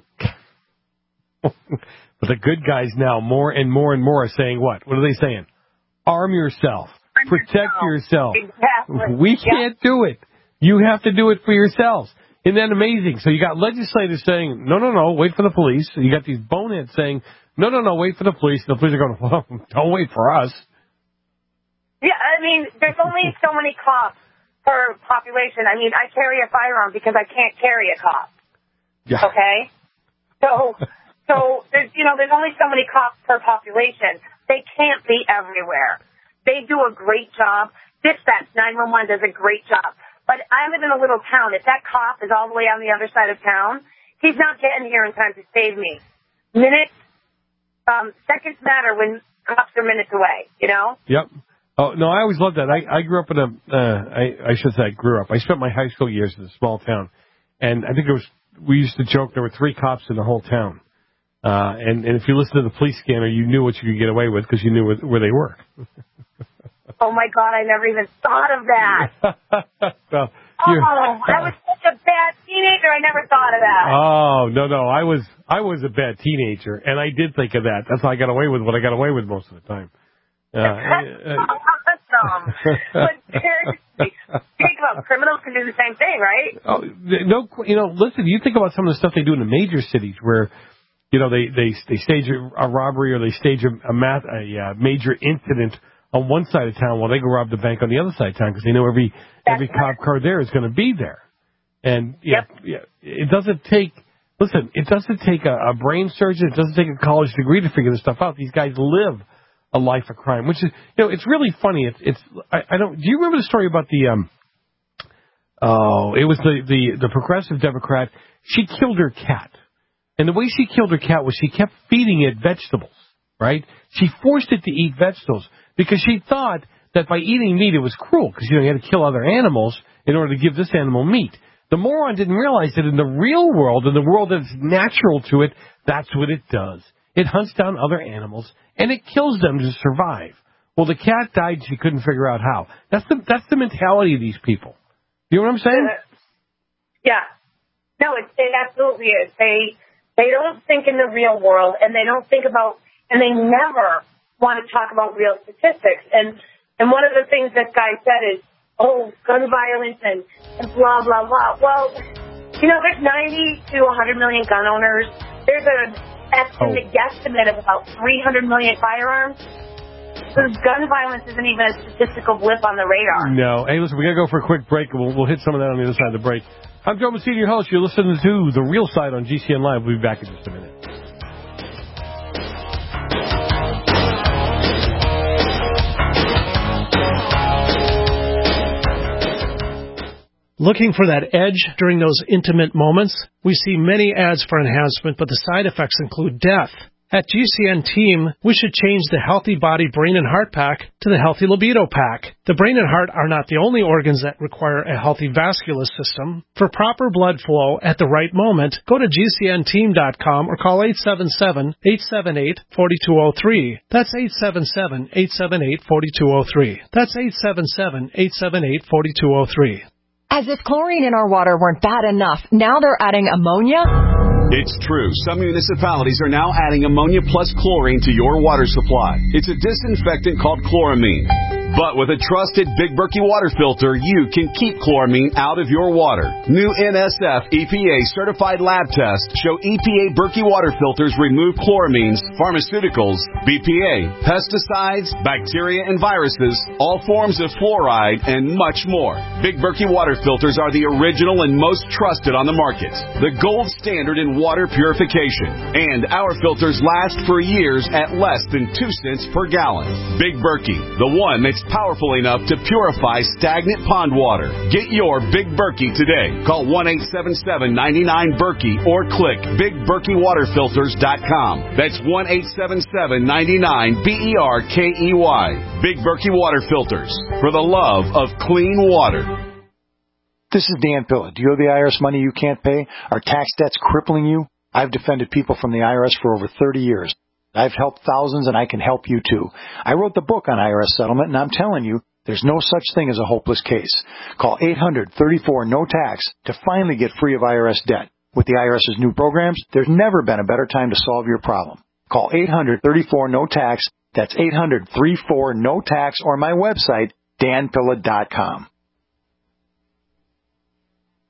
know? But the good guys now, more and more and more, are saying what? What are they saying? Arm yourself. Arm Protect yourself. yourself. Exactly. We can't yeah. do it. You have to do it for yourselves. Isn't that amazing? So you got legislators saying, no, no, no, wait for the police. You got these boneheads saying, no, no, no, wait for the police. And the police are going, well, don't wait for us. Yeah, I mean, there's only so many cops per population. I mean, I carry a firearm because I can't carry a cop. Yeah. Okay? So, so there's, you know, there's only so many cops per population. They can't be everywhere. they do a great job. Dispatch nine one one does a great job. But I live in a little town. If that cop is all the way on the other side of town, he's not getting here in time to save me. Minutes, um, seconds matter when cops are minutes away, you know? Yep. Oh, no, I always loved that. I, I grew up in a, uh, I, I should say I grew up. I spent my high school years in a small town. And I think it was, we used to joke there were three cops in the whole town. Uh, and, and if you listened to the police scanner, you knew what you could get away with because you knew where, where they were. Oh, my God, I never even thought of that. well, oh, I was such a bad teenager, I never thought of that. Oh, no, no, I was I was a bad teenager, and I did think of that. That's how I got away with what I got away with most of the time. Uh, That's awesome. But seriously, think about criminals can do the same thing, right? Oh, no, you know, listen, you think about some of the stuff they do in the major cities where, you know, they, they, they stage a, a robbery or they stage a, a, math, a uh, major incident on one side of town while they go rob the bank on the other side of town because they know every That's every right. cop car there is going to be there. And yeah, yep. yeah, it doesn't take, listen, it doesn't take a, a brain surgeon, it doesn't take a college degree to figure this stuff out. These guys live a life of crime, which is, you know, it's really funny. It's, it's I, I don't, do you remember the story about the, um, oh, it was the, the, the progressive Democrat. She killed her cat. And the way she killed her cat was she kept feeding it vegetables, right? She forced it to eat vegetables because she thought that by eating meat it was cruel because, you know, you had to kill other animals in order to give this animal meat. The moron didn't realize that in the real world, in the world that's natural to it, that's what it does. It hunts down other animals, and it kills them to survive. Well, the cat died, she couldn't figure out how. That's the that's the mentality of these people. You know what I'm saying? Yeah. No, it, it absolutely is. They they don't think in the real world, and they don't think about, and they never want to talk about real statistics. And and one of the things this guy said is, oh, gun violence and, and blah, blah, blah. Well, you know, there's ninety to one hundred million gun owners. There's an estimate, oh. guesstimate of about three hundred million firearms. So gun violence isn't even a statistical blip on the radar. No. Hey, listen, we got to go for a quick break, and we'll, we'll hit some of that on the other side of the break. I'm Joe Messina, your host. You're listening to The Real Side on G C N Live. We'll be back in just a minute. Looking for that edge during those intimate moments? We see many ads for enhancement, but the side effects include death. At G C N Team, we should change the Healthy Body Brain and Heart Pack to the Healthy Libido Pack. The brain and heart are not the only organs that require a healthy vascular system. For proper blood flow at the right moment, go to G C N team dot com or call eight seven seven, eight seven eight, four two zero three. That's eight seven seven, eight seven eight, four two zero three. That's eight seven seven, eight seven eight, four two zero three. As if chlorine in our water weren't bad enough, now they're adding ammonia? It's true. Some municipalities are now adding ammonia plus chlorine to your water supply. It's a disinfectant called chloramine. But with a trusted Big Berkey water filter, you can keep chloramine out of your water. New N S F E P A certified lab tests show E P A Berkey water filters remove chloramines, pharmaceuticals, B P A, pesticides, bacteria and viruses, all forms of fluoride, and much more. Big Berkey water filters are the original and most trusted on the market. The gold standard in water purification. And our filters last for years at less than two cents per gallon. Big Berkey, the one that's powerful enough to purify stagnant pond water. Get your Big Berkey today. Call one eight seven seven, nine nine, Berkey or click big berkey water filters dot com. That's one eight seven seven, nine nine, B E R K E Y. Big Berkey Water Filters. For the love of clean water. This is Dan Pilla. Do you owe the I R S money you can't pay? Are tax debts crippling you? I've defended people from the I R S for over thirty years. I've helped thousands, and I can help you, too. I wrote the book on I R S settlement, and I'm telling you, there's no such thing as a hopeless case. Call eight hundred, thirty-four, no tax to finally get free of I R S debt. With the IRS's new programs, there's never been a better time to solve your problem. Call eight hundred, thirty-four, no tax. That's eight hundred, thirty-four, no tax, or my website, dan pilla dot com.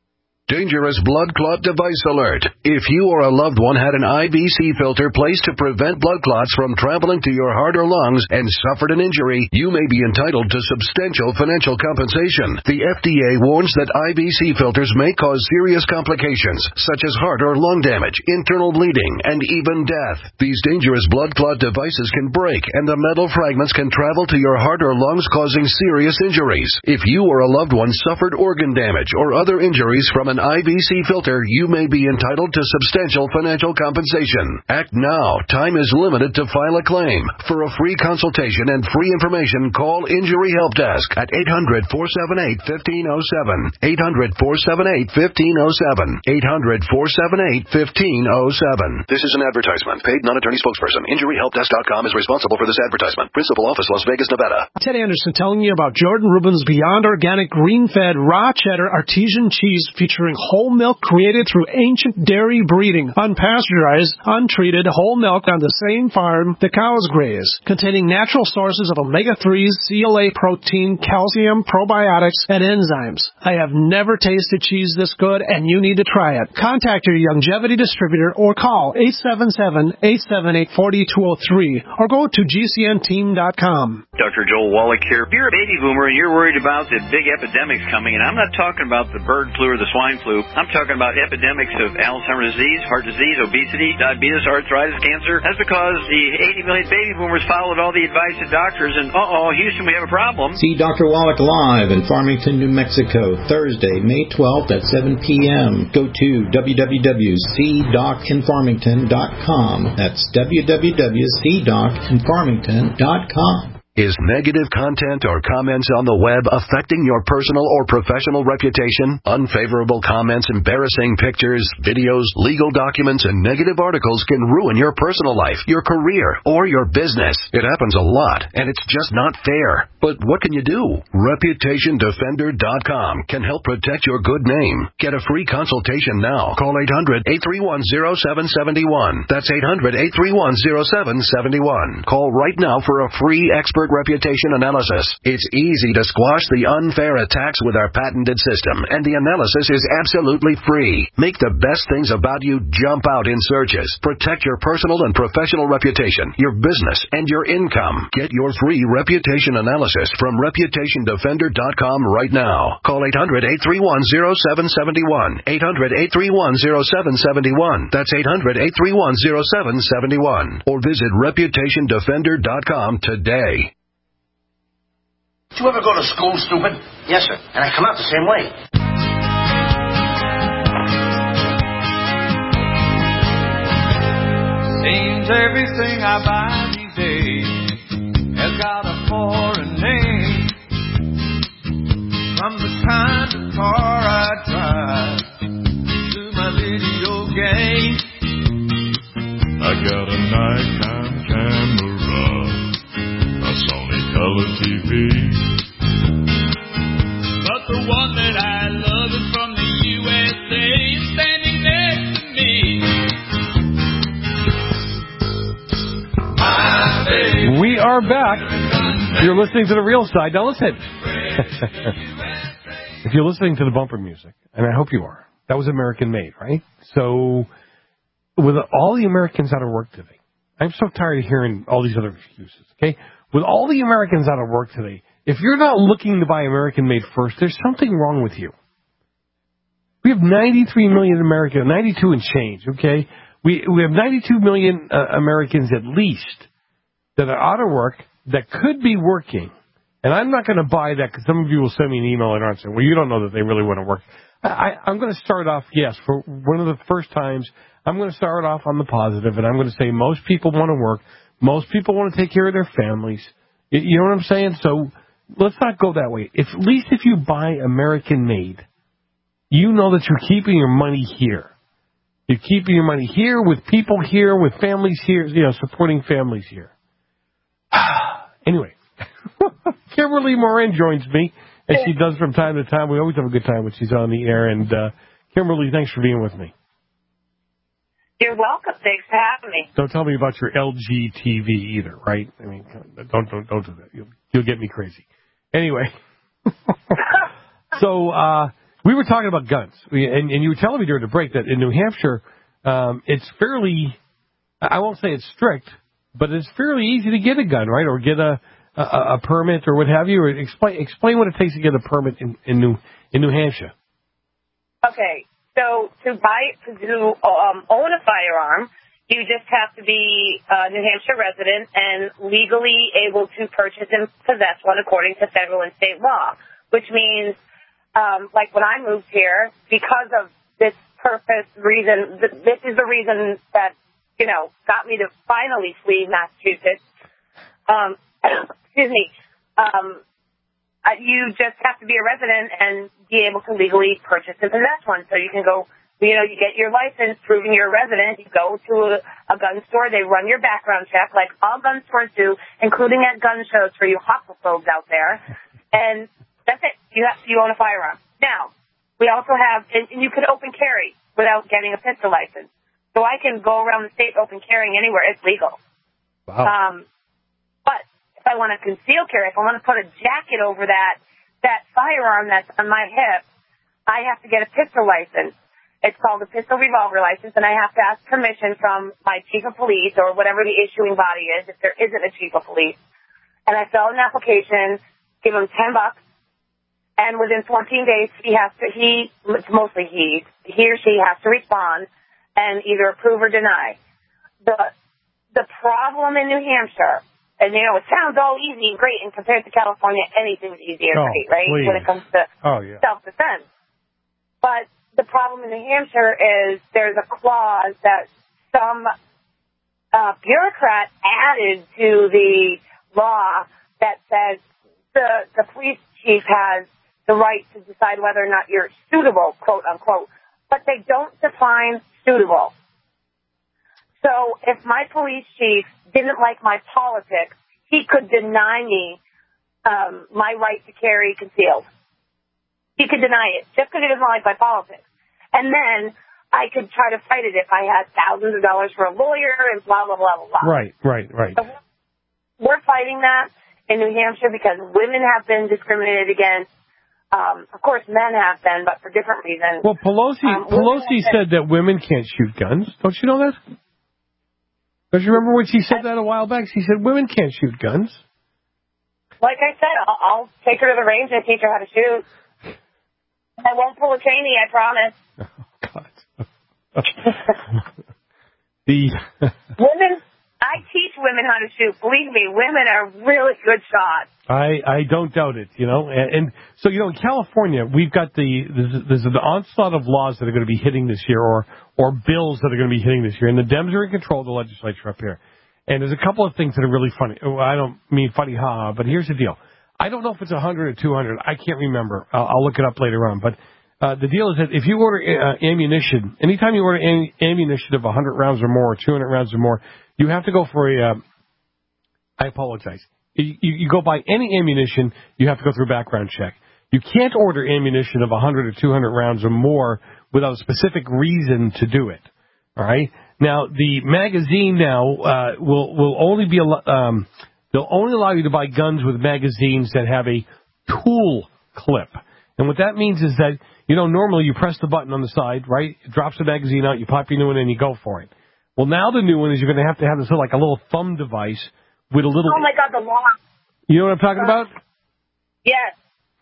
Dangerous blood clot device alert. If you or a loved one had an I V C filter placed to prevent blood clots from traveling to your heart or lungs and suffered an injury, you may be entitled to substantial financial compensation. The F D A warns that I V C filters may cause serious complications, such as heart or lung damage, internal bleeding, and even death. These dangerous blood clot devices can break, and the metal fragments can travel to your heart or lungs, causing serious injuries. If you or a loved one suffered organ damage or other injuries from an I V C filter, you may be entitled to substantial financial compensation. Act now. Time is limited to file a claim. For a free consultation and free information, call Injury Help Desk at eight hundred, four seven eight, one five zero seven. eight hundred, four seven eight, one five zero seven. eight hundred, four seven eight, one five zero seven. This is an advertisement. Paid non-attorney spokesperson. Injury Help Desk dot com is responsible for this advertisement. Principal office, Las Vegas, Nevada. Ted Anderson telling you about Jordan Rubin's Beyond Organic Green-Fed Raw Cheddar Artesian Cheese featuring whole milk created through ancient dairy breeding, unpasteurized, untreated whole milk on the same farm the cows graze, containing natural sources of omega threes, C L A protein, calcium, probiotics, and enzymes. I have never tasted cheese this good, and you need to try it. Contact your Longevity distributor or call eight seven seven, eight seven eight, four two zero three or go to G C N team dot com. Doctor Joel Wallach here. If you're a baby boomer and you're worried about the big epidemics coming, and I'm not talking about the bird flu or the swine flu, I'm talking about epidemics of Alzheimer's disease, heart disease, obesity, diabetes, arthritis, cancer. That's because the eighty million baby boomers followed all the advice of doctors, and uh-oh, Houston, we have a problem. See Doctor Wallach live in Farmington, New Mexico, Thursday, May twelfth at seven p.m. Go to w w w dot c doc in farmington dot com. That's w w w dot c doc in farmington dot com. Is negative content or comments on the web affecting your personal or professional reputation? Unfavorable comments, embarrassing pictures, videos, legal documents, and negative articles can ruin your personal life, your career, or your business. It happens a lot, and it's just not fair. But what can you do? Reputation Defender dot com can help protect your good name. Get a free consultation now. Call eight hundred, eight three one, zero seven seven one. That's eight hundred, eight three one, zero seven seven one. Call right now for a free expert reputation analysis. It's easy to squash the unfair attacks with our patented system, and the analysis is absolutely free. Make the best things about you jump out in searches. Protect your personal and professional reputation, your business, and your income. Get your free reputation analysis from Reputation Defender dot com right now. Call eight hundred, eight three one, zero seven seven one. eight hundred, eight three one, zero seven seven one. That's eight hundred, eight three one, zero seven seven one. Or visit Reputation Defender dot com today. Did you ever go to school, stupid? Yes, sir. And I come out the same way. Seems everything I buy these days has got a foreign name. From the kind of car I drive to my video game. I got a nighttime camera, a Sony color T V. But the one that I love is from the U S A, standing next to me. My baby. We are back. You're listening to The Real Side. Now listen. If you're listening to the bumper music, and I hope you are, that was American made, right? So with all the Americans out of work today, I'm so tired of hearing all these other excuses, okay? With all the Americans out of work today, if you're not looking to buy American-made first, there's something wrong with you. We have ninety-three million Americans, ninety-two and change, okay? We we have ninety-two million uh, Americans at least that are out of work that could be working. And I'm not going to buy that because some of you will send me an email and answer, well, you don't know that they really want to work. I, I'm going to start off, yes, for one of the first times, I'm going to start off on the positive, and I'm going to say most people want to work. Most people want to take care of their families. You know what I'm saying? So let's not go that way. If, at least if you buy American-made, you know that you're keeping your money here. You're keeping your money here with people here, with families here, you know, supporting families here. Anyway, Kimberly Moran joins me, as she does from time to time. We always have a good time when she's on the air. And uh, Kimberly, thanks for being with me. You're welcome. Thanks for having me. Don't tell me about your L G T V either, right? I mean, don't don't don't do that. You'll, you'll get me crazy. Anyway, so uh, We were talking about guns, we, and, and you were telling me during the break that in New Hampshire, um, it's fairly, I won't say it's strict, but it's fairly easy to get a gun, right, or get a a, a permit or what have you. Or explain explain what it takes to get a permit in, in New in New Hampshire. Okay, so to buy to um, own a firearm, you just have to be a New Hampshire resident and legally able to purchase and possess one according to federal and state law, which means, um, like when I moved here, because of this purpose, reason, th- this is the reason that, you know, got me to finally flee Massachusetts. Um, excuse me. Um, uh, you just have to be a resident and be able to legally purchase and possess one. So you can go, you know, you get your license proving you're a resident. You go to a, a gun store. They run your background check like all gun stores do, including at gun shows for you homophobes out there. And that's it. You have you own a firearm. Now, we also have, and, and you can open carry without getting a pistol license. So I can go around the state open carrying anywhere. It's legal. Wow. Um, but if I want to conceal carry, if I want to put a jacket over that that firearm that's on my hip, I have to get a pistol license. It's called a pistol revolver license, and I have to ask permission from my chief of police or whatever the issuing body is, if there isn't a chief of police. And I fill out an application, give him ten bucks, and within fourteen days, he has to, he, it's mostly he, he or she has to respond and either approve or deny. The, the problem in New Hampshire, and you know, it sounds all easy and great, and compared to California, anything's easy and oh, great, right? Please. When it comes to oh, yeah. self-defense. But the problem in New Hampshire is there's a clause that some uh, bureaucrat added to the law that says the, the police chief has the right to decide whether or not you're suitable, quote unquote, but they don't define suitable. So if my police chief didn't like my politics, he could deny me um, my right to carry concealed. He could deny it just because he doesn't like my politics. And then I could try to fight it if I had thousands of dollars for a lawyer and blah, blah, blah, blah, blah. Right, right, right. So we're fighting that in New Hampshire because women have been discriminated against. Um, of course, men have been, but for different reasons. Well, Pelosi um, Pelosi said that women can't shoot guns. Don't you know that? Don't you remember when she said that a while back? She said women can't shoot guns. Like I said, I'll, I'll take her to the range and teach her how to shoot. I won't pull a Cheney, I promise. Oh, God. the women, I teach women how to shoot. Believe me, women are really good shots. I, I don't doubt it, you know. And, and so, you know, in California, we've got the there's, there's an onslaught of laws that are going to be hitting this year, or or bills that are going to be hitting this year. And the Dems are in control of the legislature up here. And there's a couple of things that are really funny. I don't mean funny, ha, but here's the deal. I don't know if it's one hundred or two hundred. I can't remember. I'll, I'll look it up later on. But uh, the deal is that if you order uh, ammunition, anytime you order am- ammunition of one hundred rounds or more, or two hundred rounds or more, you have to go for a, uh, I apologize. You, you go buy any ammunition, you have to go through a background check. You can't order ammunition of one hundred or two hundred rounds or more without a specific reason to do it. All right? Now, the magazine now uh, will will only be um, they'll only allow you to buy guns with magazines that have a tool clip. And what that means is that, you know, normally you press the button on the side, right? It drops the magazine out, you pop your new one in, and you go for it. Well, now the new one is you're going to have to have this like a little thumb device with a little... Oh, my God, the law. You know what I'm talking about? Yes.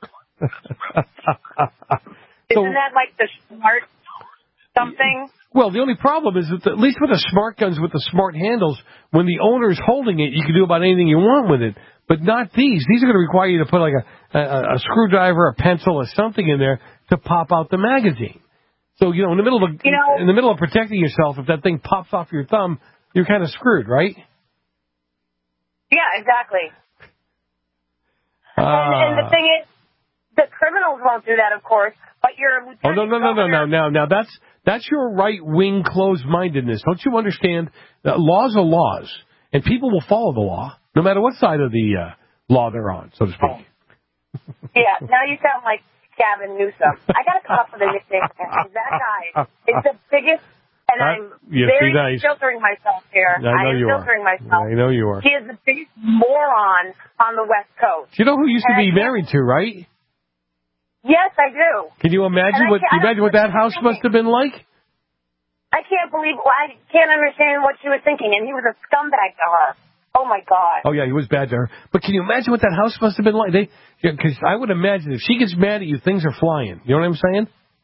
so, Isn't that like the smart something? Well, the only problem is that, at least with the smart guns with the smart handles, when the owner's holding it, you can do about anything you want with it. But not these. These are going to require you to put like a, a, a screwdriver, a pencil, or something in there to pop out the magazine. So, you know, in the middle of a, you know, in the middle of protecting yourself, if that thing pops off your thumb, you're kind of screwed, right? Yeah, exactly. Uh, and, and the thing is, the criminals won't do that, of course, but your lieutenant Oh, no, no, no, no, governor... no, no. Now, that's, that's your right-wing closed-mindedness. Don't you understand that laws are laws, and people will follow the law, no matter what side of the uh, law they're on, so to speak. Yeah, now you sound like Gavin Newsom. I got to come up with a nickname for him. That guy is the biggest, and I'm yes, very nice. filtering myself here. I know I am you filtering are. myself. I know you are. He is the biggest moron on the West Coast. You know who used and to be I married to, right? Yes, I do. Can you imagine And I what? can't- Can you imagine what that house must have been like? I can't believe, well, I can't understand what she was thinking, and he was a scumbag to her. Oh, my God. Oh, yeah, he was bad to her. But can you imagine what that house must have been like? They, because I would imagine if she gets mad at you, things are flying. You know what I'm saying?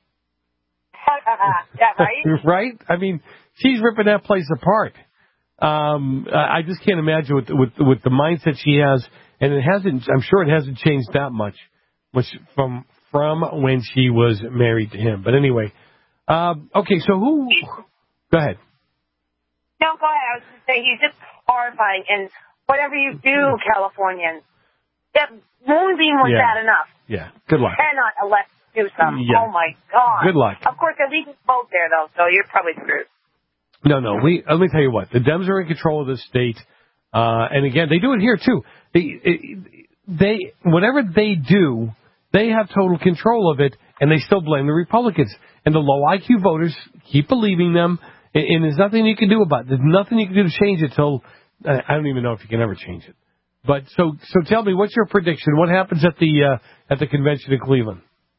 Yeah, right? Right? I mean, she's ripping that place apart. Um, I I just can't imagine with, with with the mindset she has, and it hasn't. I'm sure it hasn't changed that much, much from from when she was married to him. But anyway, um, okay. So who? Go ahead. No, go ahead. I was going to say, he's just horrifying. And whatever you do, Californians, that Moonbeam was Yeah. bad enough. Yeah. Good luck. Cannot elect Newsom. Yeah. Oh, my God. Good luck. Of course, they're leaving vote there, though, so you're probably screwed. No, no. We let me tell you what. The Dems are in control of this state, uh, and again, they do it here too. They, they, whatever they do, they have total control of it, and they still blame the Republicans. And the low I Q voters keep believing them, and, and there's nothing you can do about it. There's nothing you can do to change it till uh, I don't even know if you can ever change it. But so, so tell me, what's your prediction? What happens at the uh, at the convention in Cleveland?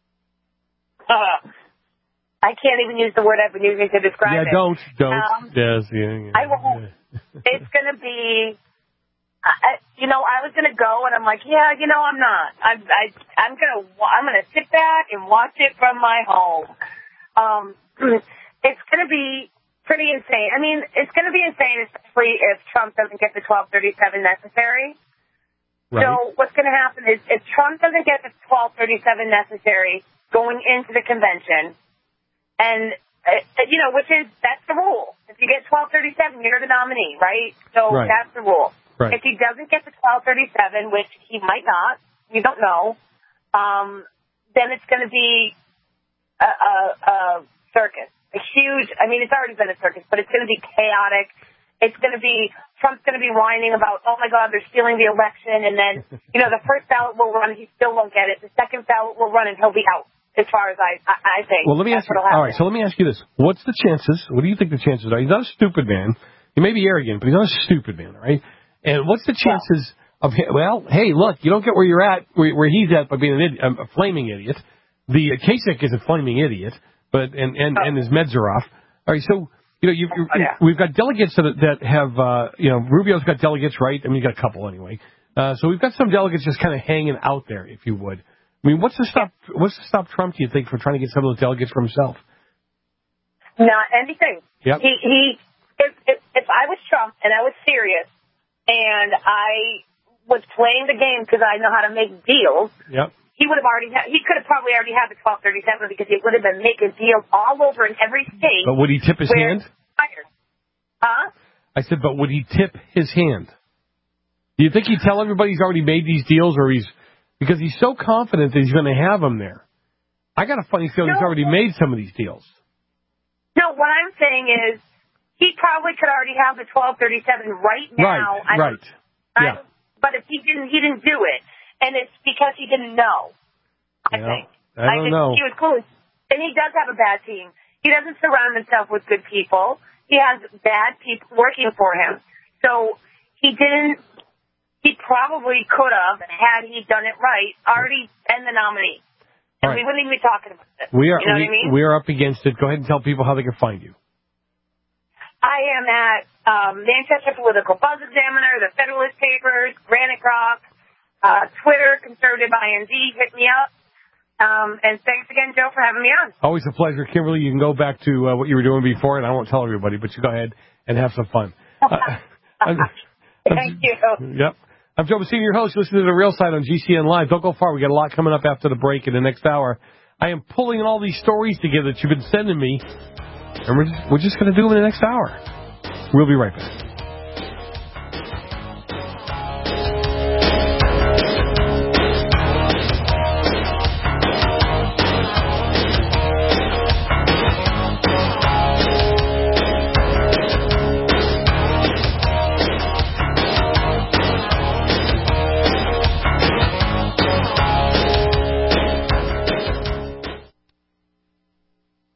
Uh, I can't even use the word I've been using to describe yeah, it. don't, don't. Um, yes, yeah, yeah. I won't. It's going to be, I, you know, I was going to go, and I'm like, yeah, you know, I'm not. I'm, I, I'm going to, I'm going to sit back and watch it from my home. Um, it's going to be pretty insane. I mean, it's going to be insane, especially if Trump doesn't get the twelve thirty-seven necessary. Right. So what's going to happen is if Trump doesn't get the twelve thirty-seven necessary going into the convention, and, uh, you know, which is, that's the rule. If you get twelve thirty-seven, you're the nominee, right? So Right. that's the rule. Right. If he doesn't get the twelve thirty-seven, which he might not, we don't know, um, then it's going to be a, a, a circus. A huge, I mean, it's already been a circus, but it's going to be chaotic. It's going to be, Trump's going to be whining about, oh, my God, they're stealing the election. And then, you know, the first ballot will run, he still won't get it. The second ballot will run, and he'll be out, as far as I, I, I think. Well, let me That's ask you. what'll happen. All right, so let me ask you this: what's the chances? What do you think the chances are? He's not a stupid man. He may be arrogant, but he's not a stupid man, right? And what's the chances of? Well, hey, look, you don't get where you're at, where, where he's at, by being an idiot, um, a flaming idiot. The uh, Kasich is a flaming idiot, but and and, and his meds are off. All right, so you know you've, you've, Oh, yeah. we've got delegates that that have uh, you know Rubio's got delegates, right? I mean, you got a couple anyway. Uh, so we've got some delegates just kind of hanging out there, if you would. I mean, what's to stop? What's to stop Trump? Do you think from trying to get some of those delegates for himself? Not anything. Yep. He he. If, if if I was Trump and I was serious and I was playing the game because I know how to make deals, Yep. he would have already. Ha- he could have probably already had the twelve thirty-seven because he would have been making deals all over in every state. But would he tip his where- hand? Huh? I said, but would he tip his hand? Do you think he'd tell everybody he's already made these deals, or he's because he's so confident that he's going to have them there? I got a funny feeling he's No. already made some of these deals. No, what I'm saying is he probably could already have the twelve thirty-seven right now. right, I- right. I- Yeah. But if he didn't, he didn't do it, and it's because he didn't know. I Yeah, think. I don't think know. He was cool, and he does have a bad team. He doesn't surround himself with good people. He has bad people working for him. So he didn't. He probably could have, had he done it right, already been the nominee. And All right. we wouldn't even be talking about it. We are You know we, what I mean? we are up against it. Go ahead and tell people how they can find you. I am at um, Manchester Political Buzz Examiner, the Federalist Papers, Granite Rock, uh, Twitter, Conservative I N D. Hit me up. Um, and thanks again, Joe, for having me on. Always a pleasure, Kimberly. You can go back to uh, what you were doing before, and I won't tell everybody, but you go ahead and have some fun. Uh, I'm- Thank you. Yep. I'm Joe Messina, your host. Listen to The Real Side on G C N Live. Don't go far. We got a lot coming up after the break in the next hour. I am pulling all these stories together that you've been sending me, and we're just, we're just going to do them in the next hour. We'll be right back.